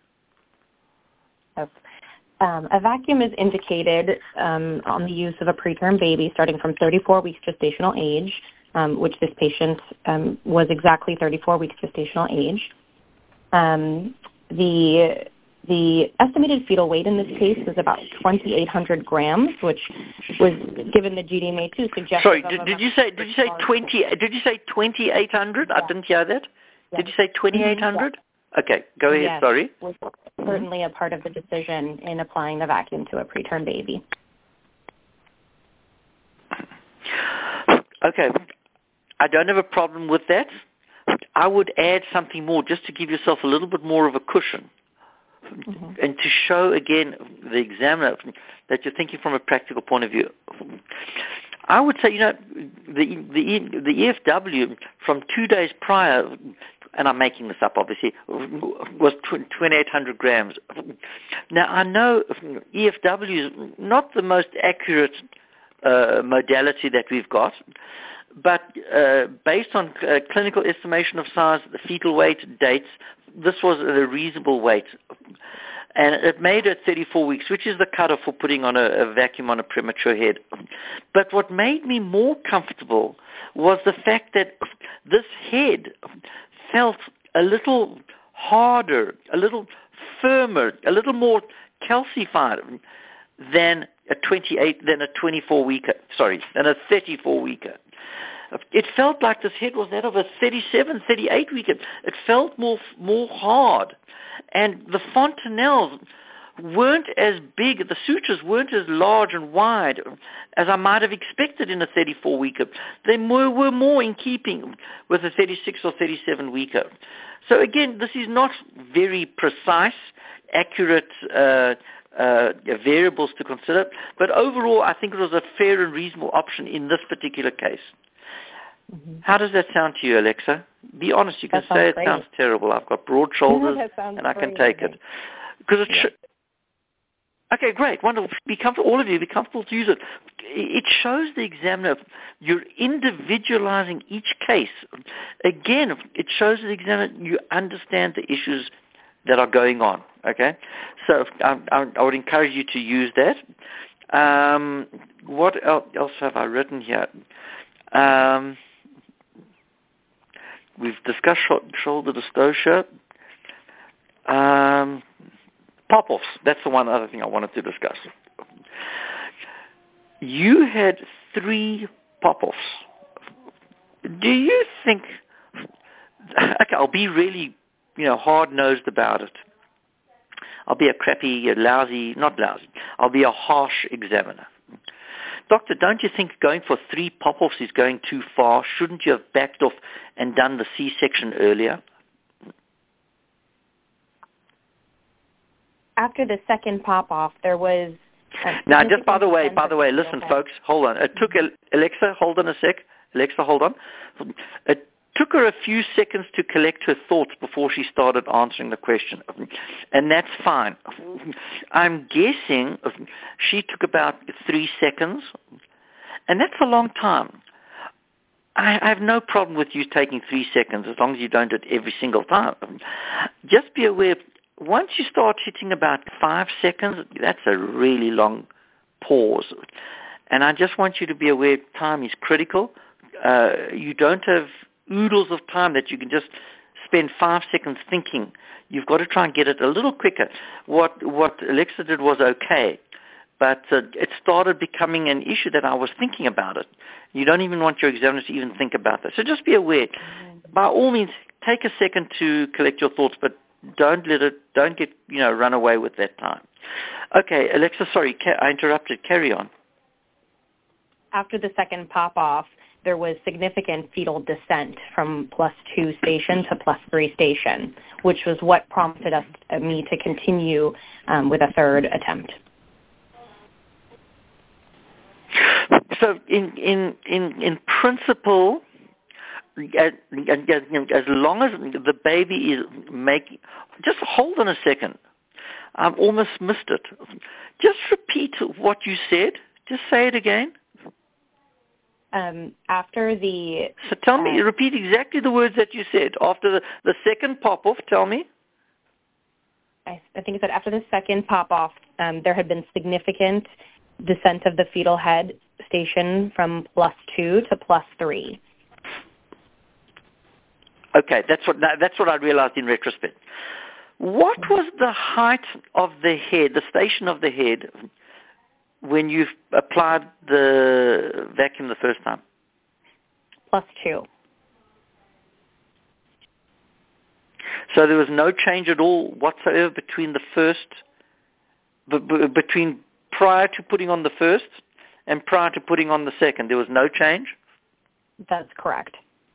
Um, a vacuum is indicated um, on the use of a preterm baby starting from thirty-four weeks gestational age, um, which this patient um, was exactly thirty-four weeks gestational age. Um, the the estimated fetal weight in this case was about twenty-eight hundred grams, which was, given the G D M A two, suggestive.
Sorry, did, did you say did you say twenty? Did you say twenty-eight hundred? Yeah. I didn't hear that. Yeah. Did you say twenty-eight hundred? Yeah. Okay, go ahead.
Yes,
sorry.
Was certainly a part of the decision in applying the vacuum to a preterm baby.
Okay, I don't have a problem with that. I would add something more just to give yourself a little bit more of a cushion. Mm-hmm. And to show, again, the examiner that you're thinking from a practical point of view. I would say, you know, the, the, the E F W from two days prior, and I'm making this up, obviously, was twenty-eight hundred grams. Now, I know E F W is not the most accurate uh, modality that we've got, but uh, based on uh, clinical estimation of size, the fetal weight, dates, this was a reasonable weight. And it made it thirty-four weeks, which is the cutoff for putting on a, a vacuum on a premature head. But what made me more comfortable was the fact that this head felt a little harder, a little firmer, a little more calcified than a twenty-eight, than a twenty-four weeker. Sorry, than a thirty-four weeker. It felt like this head was that of a thirty-seven, thirty-eight weeker. It felt more more hard. And the fontanelles weren't as big, the sutures weren't as large and wide as I might have expected in a thirty-four weeker. They were, were more in keeping with a thirty-six or thirty-seven weeker. So again, this is not very precise, accurate uh, uh, variables to consider, but overall I think it was a fair and reasonable option in this particular case. Mm-hmm. How does that sound to you, Alexa? Be honest. You can
that
say it
great.
sounds terrible. I've got broad shoulders, and I can take it. Because it. Sh- okay, great. Wonderful. Be comfortable. All of you, be comfortable to use it. It shows the examiner you're individualizing each case. Again, it shows the examiner you understand the issues that are going on. Okay, so I, I, I would encourage you to use that. Um, what else have I written here? Um, We've discussed shoulder dystocia. Um, pop-offs, that's the one other thing I wanted to discuss. you had three pop-offs. Do you think, okay, I'll be really, you know, hard-nosed about it. I'll be a crappy, a lousy, not lousy, I'll be a harsh examiner. Doctor, don't you think going for three pop-offs is going too far? Shouldn't you have backed off and done the C-section earlier?
After the second pop-off, there was...
Now, just by the way, by the way, listen, folks, hold on. It took Alexa, hold on a sec. Alexa, hold on. It took her a few seconds to collect her thoughts before she started answering the question. And that's fine. I'm guessing she took about three seconds. And that's a long time. I have no problem with you taking three seconds as long as you don't do it every single time. Just be aware, once you start hitting about five seconds, that's a really long pause. And I just want you to be aware time is critical. Uh, you don't have oodles of time that you can just spend five seconds thinking. You've got to try and get it a little quicker. What what Alexa did was okay, but uh, it started becoming an issue that I was thinking about it. You don't even want your examiner to even think about that. So just be aware. By all means, take a second to collect your thoughts, but don't let it, don't get, you know, run away with that time. Okay, Alexa, sorry, I interrupted. Carry on.
After the second pop-off, there was significant fetal descent from plus two station to plus three station, which was what prompted us, uh, me to continue um, with a third attempt.
So in, in, in, in principle, as, as long as the baby is making, just hold on a second. I've almost missed it. Just repeat what you said. Just say it again.
Um, after the...
So tell me,
uh,
repeat exactly the words that you said. After the, the second pop-off, tell me.
I, I think it said after the second pop-off, um, there had been significant descent of the fetal head station from plus two to plus three.
Okay, that's what that's what I realized in retrospect. What was the height of the head, the station of the head, when you applied the vacuum the first time?
Plus two.
So there was no change at all whatsoever between the first, b- b- between prior to putting on the first and prior to putting on the second. There was no change?
That's correct.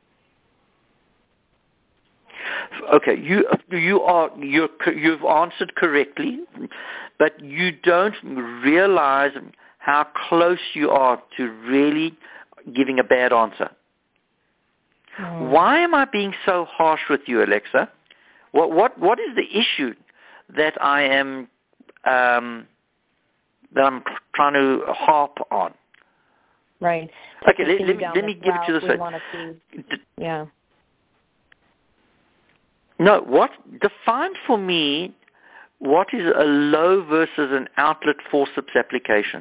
Okay, you you are you you've answered correctly, but you don't realize how close you are to really giving a bad answer. Mm. Why am I being so harsh with you, Alexa? What what what is the issue that I am um, that I'm trying to harp on?
Right.
Okay, let, let me let me give it to you this way.
Yeah.
No, what define for me what is a low versus an outlet forceps application?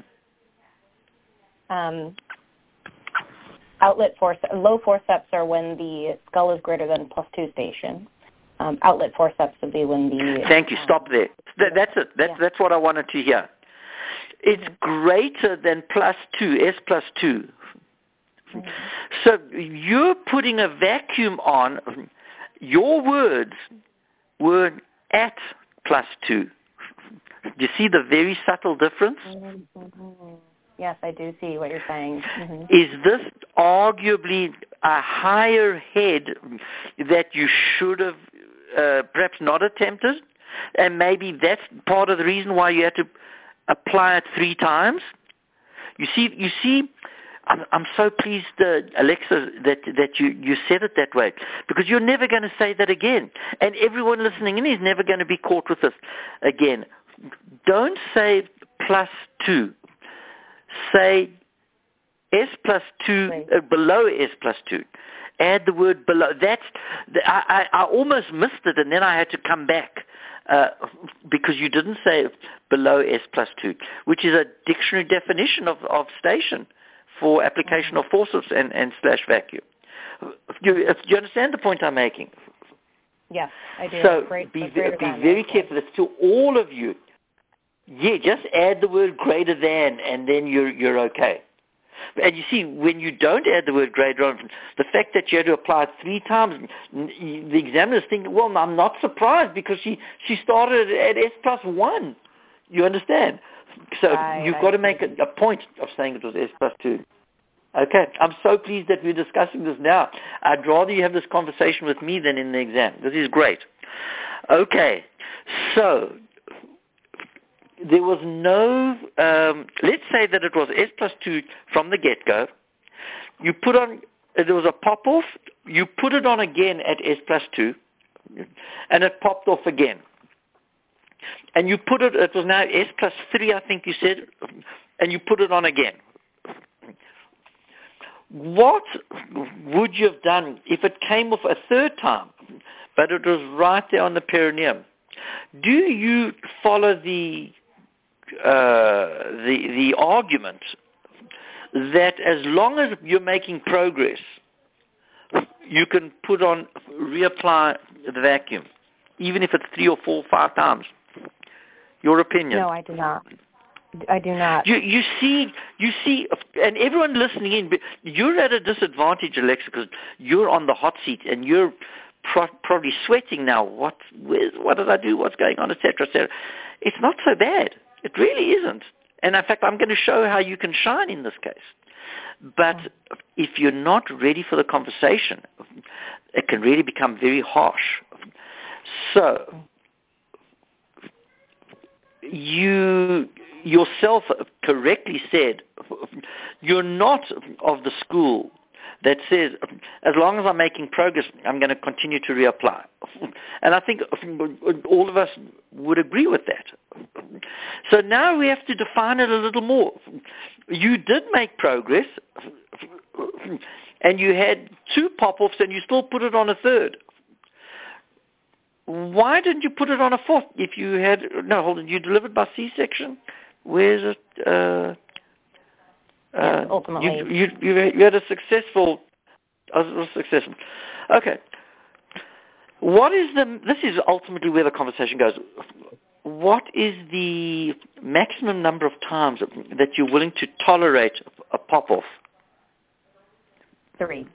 Um, outlet force low forceps are when the skull is greater than plus two station. Um, outlet forceps would be when the.
Thank you. Stop there. That, that's it. That's yeah. that's what I wanted to hear. It's greater than plus two, S plus two. Mm-hmm. So you're putting a vacuum on. Your words were at plus two. Do you see the very subtle difference?
Mm-hmm. Yes, I do see what you're saying. Mm-hmm.
Is this arguably a higher head that you should have uh, perhaps not attempted? And maybe that's part of the reason why you had to apply it three times? You see, you see, I'm, I'm so pleased, uh, Alexa, that that you, you said it that way, because you're never going to say that again. And everyone listening in is never going to be caught with this again. Don't say plus two. Say S plus two, right. uh, below S plus two. Add the word below. That's I, I, I almost missed it, and then I had to come back uh, because you didn't say below S plus two, which is a dictionary definition of, of station for application of forceps and, and slash vacuum. Do you, do you understand the point I'm making?
Yes, I do.
So
great,
be,
be
be very careful. It's to all of you. Yeah, just add the word greater than, and then you're you're okay. And you see, when you don't add the word greater on, the fact that you had to apply it three times, the examiners think, well, I'm not surprised because she, she started at S plus one. You understand? So
right,
you've
I
got to
see.
make a, a point of saying it was S plus two. Okay, I'm so pleased that we're discussing this now. I'd rather you have this conversation with me than in the exam. This is great. Okay, so there was no, um, let's say that it was S plus two from the get-go. You put on, there was a pop-off, you put it on again at S plus two, and it popped off again. And you put it, it was now S plus three, I think you said, and you put it on again. What would you have done if it came off a third time, but it was right there on the perineum? Do you follow the uh, the the argument that as long as you're making progress, you can put on, reapply the vacuum, even if it's three or four, five times? Your opinion?
No, I do not. I do not.
You, you see, you see, and everyone listening in, you're at a disadvantage, Alexa, because you're on the hot seat and you're pro- probably sweating now. What, where, what did I do? What's going on, et cetera, et cetera. It's not so bad. It really isn't. And in fact, I'm going to show how you can shine in this case. But if you're not ready for the conversation, it can really become very harsh. So you yourself correctly said you're not of the school that says, as long as I'm making progress, I'm going to continue to reapply. And I think all of us would agree with that. So now we have to define it a little more. You did make progress, and you had two pop-offs, and you still put it on a third. Why didn't you put it on a fourth if you had, no, hold on, you delivered by C-section? Where's it? Uh,
yes, ultimately.
You, you, you, you had a successful, a successful. Okay. What is the, this is ultimately where the conversation goes. What is the maximum number of times that you're willing to tolerate a pop-off?
Three.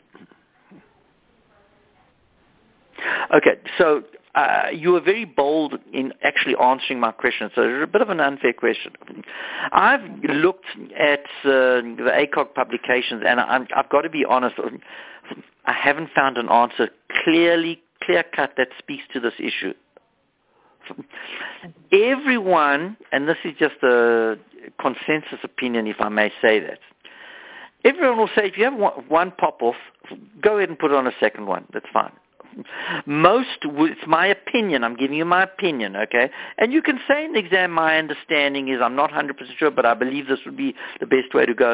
Okay, so uh, you were very bold in actually answering my question, so it's a bit of an unfair question. I've looked at uh, the A C O G publications, and I'm, I've got to be honest, I haven't found an answer clearly, clear-cut that speaks to this issue. Everyone, and this is just a consensus opinion, if I may say that, everyone will say, if you have one, one pop-off, go ahead and put on a second one. That's fine. Most, it's my opinion, I'm giving you my opinion, okay? And you can say in the exam, my understanding is, I'm not one hundred percent sure, but I believe this would be the best way to go.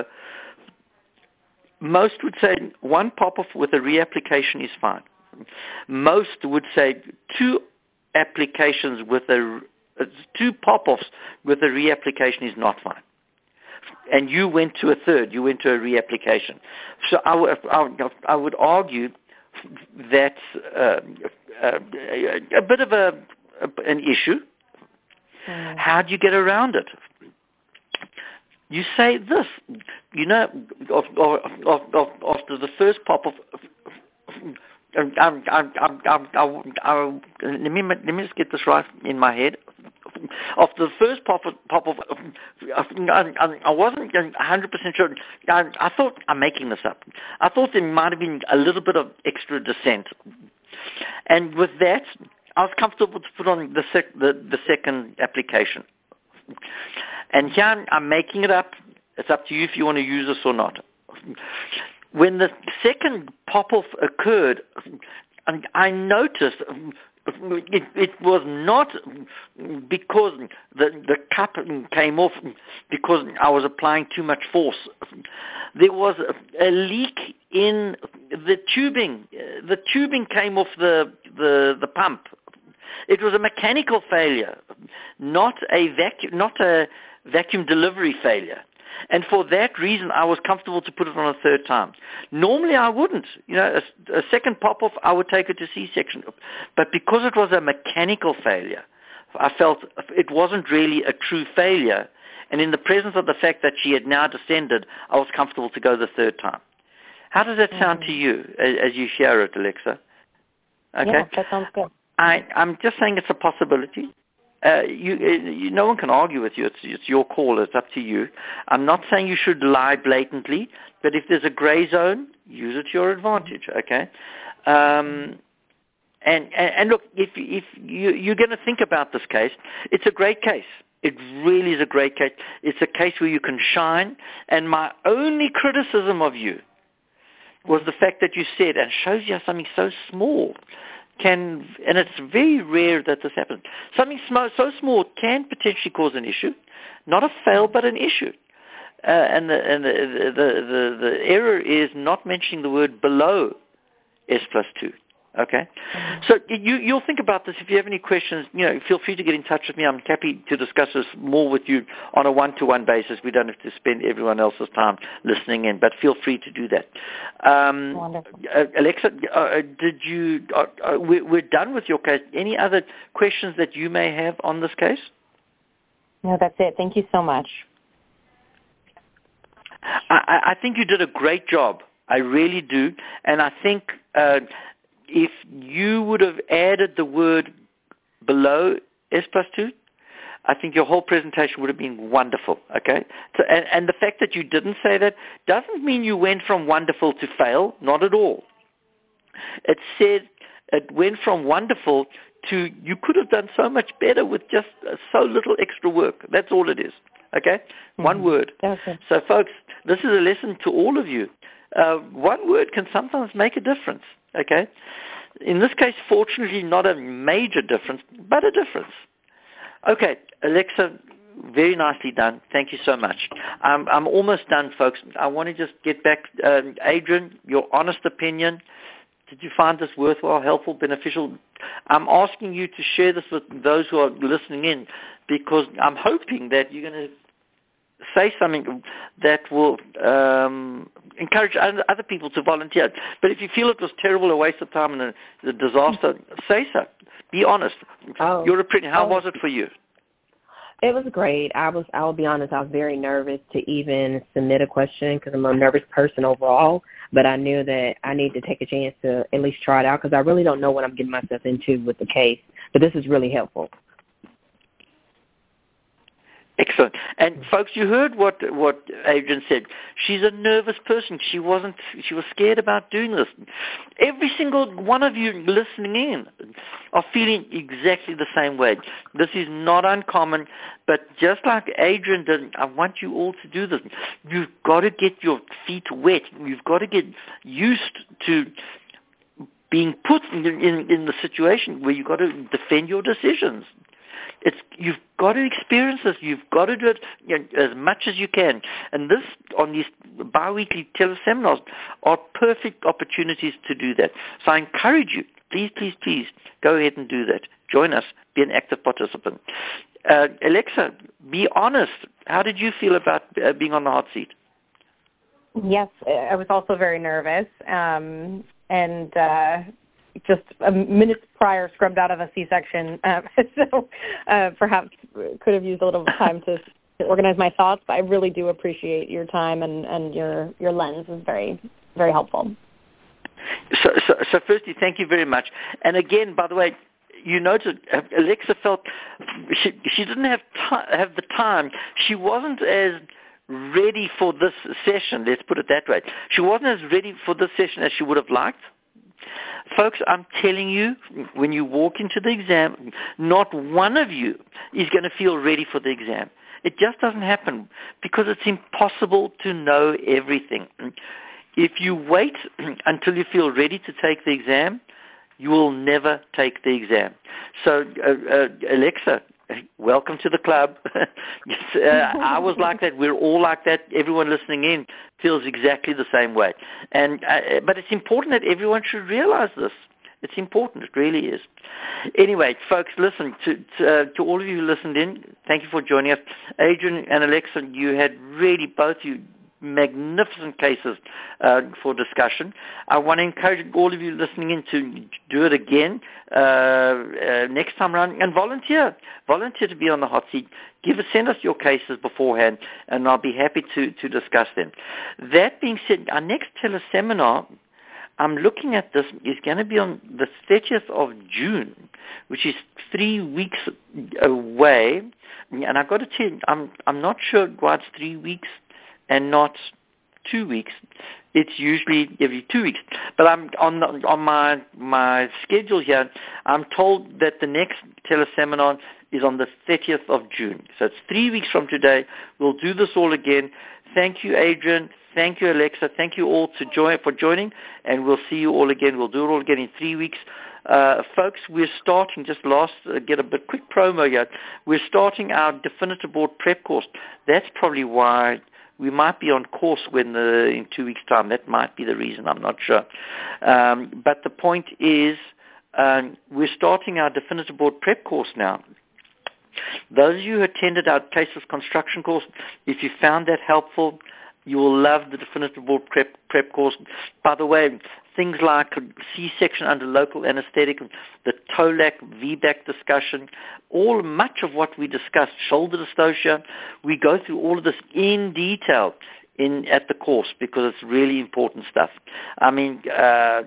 Most would say one pop-off with a reapplication is fine. Most would say two applications with a, two pop-offs with a reapplication is not fine. And you went to a third, you went to a reapplication. So I, w- I, I would argue that's uh, uh, a bit of a, a an issue. Mm. How do you get around it? You say this, you know, of, of, of, of, after the first pop of, um, um, um, um, um, um, um, let me let me just get this right in my head. After the first pop of, pop of, I, I wasn't one hundred percent sure. I, I thought, I'm making this up, I thought there might have been a little bit of extra dissent. And with that, I was comfortable to put on the, sec, the, the second application. And here I'm making it up. It's up to you if you want to use this or not. When the second pop-off occurred, I noticed it, it was not because the, the cup came off because I was applying too much force. There was a, a leak in the tubing. The tubing came off the, the, the pump. It was a mechanical failure, not a vacuum, not a vacuum delivery failure. And for that reason, I was comfortable to put it on a third time. Normally, I wouldn't. You know, a, a second pop-off, I would take it to C-section. But because it was a mechanical failure, I felt it wasn't really a true failure. And in the presence of the fact that she had now descended, I was comfortable to go the third time. How does that sound mm-hmm. to you as, as you hear it, Alexa? Okay.
Yeah, that sounds good.
I, I'm just saying it's a possibility. Uh, you, you, no one can argue with you. It's, it's your call. It's up to you. I'm not saying you should lie blatantly, but if there's a gray zone, use it to your advantage, okay? Um, and, and, and look, if, if you, you're going to think about this case, it's a great case. It really is a great case. It's a case where you can shine. And my only criticism of you was the fact that you said, and shows you something so small can, and it's very rare that this happens, something sm- so small can potentially cause an issue, not a fail, but an issue. Uh, and the, and the, the, the, the error is not mentioning the word below S plus two. Okay, mm-hmm. so you, you'll think about this. If you have any questions, you know, feel free to get in touch with me. I'm happy to discuss this more with you on a one-to-one basis. We don't have to spend everyone else's time listening in, but feel free to do that. Um,
Wonderful.
Uh, Alexa, uh, did you? Uh, uh, we, we're done with your case. Any other questions that you may have on this case?
No, that's it. Thank you so much.
I, I think you did a great job. I really do, and I think. Uh, If you would have added the word below S plus two, I think your whole presentation would have been wonderful, okay? So, and, and the fact that you didn't say that doesn't mean you went from wonderful to fail, not at all. It said it went from wonderful to you could have done so much better with just uh, so little extra work. That's all it is, okay? Mm-hmm. One word.
Okay.
So, folks, this is a lesson to all of you. Uh, one word can sometimes make a difference, okay? In this case, fortunately, not a major difference, but a difference. Okay, Alexa, very nicely done. Thank you so much. I'm, I'm almost done, folks. I want to just get back. Um, Adrian, your honest opinion. Did you find this worthwhile, helpful, beneficial? I'm asking you to share this with those who are listening in because I'm hoping that you're going to say something that will um, encourage other people to volunteer. But if you feel it was terrible, a waste of time and a, a disaster, say so. Be honest.
Oh.
Your opinion, how
oh.
was it for you?
It was great. I was, I will be honest, I was very nervous to even submit a question because I'm a nervous person overall, but I knew that I need to take a chance to at least try it out because I really don't know what I'm getting myself into with the case. But this is really helpful.
Excellent. And folks, you heard what what Adrian said. She's a nervous person. She wasn't. She was scared about doing this. Every single one of you listening in are feeling exactly the same way. This is not uncommon, but just like Adrian did, I want you all to do this. You've got to get your feet wet. You've got to get used to being put in, in, in the situation where you've got to defend your decisions. It's, you've got to experience this. You've got to do it, you know, as much as you can. And this, on these bi-weekly teleseminars, are perfect opportunities to do that. So I encourage you, please, please, please, go ahead and do that. Join us. Be an active participant. Uh, Alexa, be honest. How did you feel about uh, being on the hot seat?
Yes, I was also very nervous. Um, and... Uh, just a minute prior scrubbed out of a C-section, uh, so uh, perhaps could have used a little time to, to organize my thoughts, but I really do appreciate your time and, and your, your lens is very, very helpful.
So, so, so firstly, thank you very much. And again, by the way, you noted Alexa felt she, she didn't have, t- have the time. She wasn't as ready for this session, let's put it that way. She wasn't as ready for this session as she would have liked. Folks, I'm telling you, when you walk into the exam, not one of you is going to feel ready for the exam. It just doesn't happen because it's impossible to know everything. If you wait until you feel ready to take the exam, you will never take the exam. So, uh, uh, Alexa, welcome to the club. Yes, uh, I was like that. We're all like that. Everyone listening in feels exactly the same way. And uh, but it's important that everyone should realize this. It's important. It really is. Anyway, folks, listen, to to, uh, to all of you who listened in, thank you for joining us. Adrian and Alexa, you had really, both you magnificent cases uh, for discussion. I want to encourage all of you listening in to do it again uh, uh, next time around and volunteer. Volunteer to be on the hot seat. Give us, send us your cases beforehand, and I'll be happy to, to discuss them. That being said, our next teleseminar, I'm looking at this, is going to be on the thirtieth of June, which is three weeks away. And I've got to tell you, I'm, I'm not sure why it's three weeks and not two weeks. It's usually every two weeks. But I'm on the, on my my schedule here, I'm told that the next teleseminar is on the thirtieth of June. So it's three weeks from today. We'll do this all again. Thank you, Adrian. Thank you, Alexa. Thank you all to join for joining, and we'll see you all again. We'll do it all again in three weeks. Uh, folks, we're starting, just last, uh, get a bit quick promo here. We're starting our definitive board prep course. That's probably why we might be on course when the, in two weeks' time. That might be the reason. I'm not sure. Um, but the point is, um, we're starting our definitive board prep course now. Those of you who attended our Placeless Construction course, if you found that helpful, you will love the definitive board prep, prep course. By the way, things like C-section under local anesthetic, the TOLAC, V BAC discussion, all much of what we discussed, shoulder dystocia, we go through all of this in detail in at the course because it's really important stuff. I mean, uh,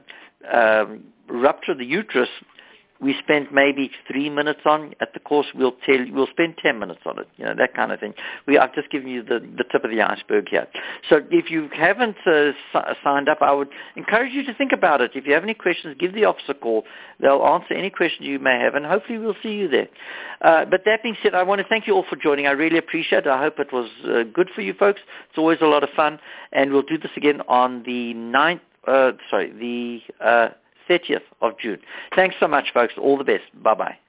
um, rupture of the uterus, we spent maybe three minutes on at the course. We'll tell you, we'll spend ten minutes on it, you know, that kind of thing. We, I've just given you the, the tip of the iceberg here. So if you haven't uh, s- signed up, I would encourage you to think about it. If you have any questions, give the office a call. They'll answer any questions you may have, and hopefully we'll see you there. Uh, but that being said, I want to thank you all for joining. I really appreciate it. I hope it was uh, good for you folks. It's always a lot of fun, and we'll do this again on the ninth, uh, sorry, the... Uh, thirtieth of June. Thanks so much, folks. All the best. Bye-bye.